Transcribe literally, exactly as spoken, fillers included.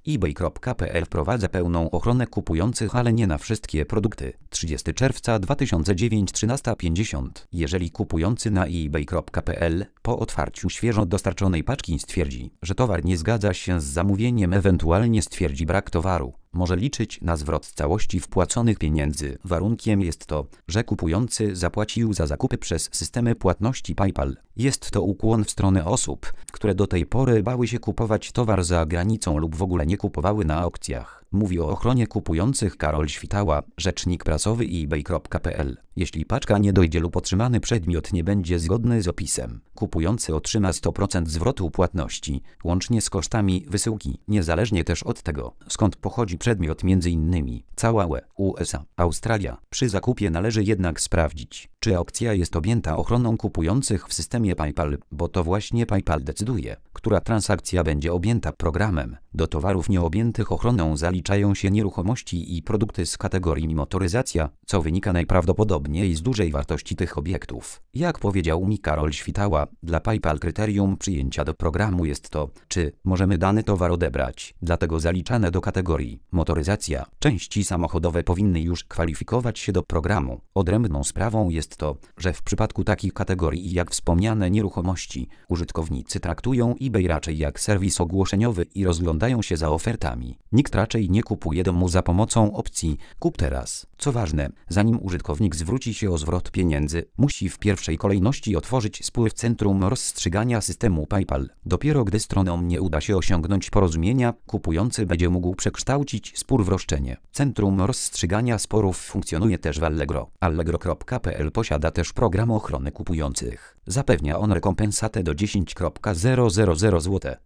ebay kropka p l wprowadza pełną ochronę kupujących, ale nie na wszystkie produkty. trzydziestego czerwca dwa tysiące dziewiątego, trzynaста pięćdziesiąt. Jeżeli kupujący na ebay kropka p l po otwarciu świeżo dostarczonej paczki stwierdzi, że towar nie zgadza się z zamówieniem, ewentualnie stwierdzi brak towaru, może liczyć na zwrot całości wpłaconych pieniędzy. Warunkiem jest to, że kupujący zapłacił za zakupy przez systemy płatności PayPal. Jest to ukłon w stronę osób, które do tej pory bały się kupować towar za granicą lub w ogóle nie kupowały na aukcjach. Mówi o ochronie kupujących Karol Świtała, rzecznik prasowy ebay kropka p l. Jeśli paczka nie dojdzie lub otrzymany przedmiot nie będzie zgodny z opisem, kupujący otrzyma sto procent zwrotu płatności, łącznie z kosztami wysyłki, niezależnie też od tego, skąd pochodzi przedmiot, m.in. cała U E, U S A, Australia. Przy zakupie należy jednak sprawdzić, czy aukcja jest objęta ochroną kupujących w systemie PayPal, bo to właśnie PayPal decyduje, która transakcja będzie objęta programem. Do towarów nieobjętych ochroną zaliczają się nieruchomości i produkty z kategorii motoryzacja, co wynika najprawdopodobniej z dużej wartości tych obiektów. Jak powiedział mi Karol Świtała, dla PayPal kryterium przyjęcia do programu jest to, czy możemy dany towar odebrać. Dlatego zaliczane do kategorii motoryzacja części samochodowe powinny już kwalifikować się do programu. Odrębną sprawą jest to, że w przypadku takich kategorii jak wspomniane nieruchomości, użytkownicy traktują eBay raczej jak serwis ogłoszeniowy i rozglądają się za ofertami. Nikt raczej nie kupuje domu za pomocą opcji kup teraz. Co ważne, zanim użytkownik zwróci się o zwrot pieniędzy, musi w pierwszej kolejności otworzyć spór w centrum rozstrzygania systemu PayPal. Dopiero gdy stronom nie uda się osiągnąć porozumienia, kupujący będzie mógł przekształcić spór w roszczenie. Centrum rozstrzygania sporów funkcjonuje też w Allegro. Allegro kropka p l posiada też program ochrony kupujących. Zapewnia on rekompensatę do dziesięć tysięcy złotych.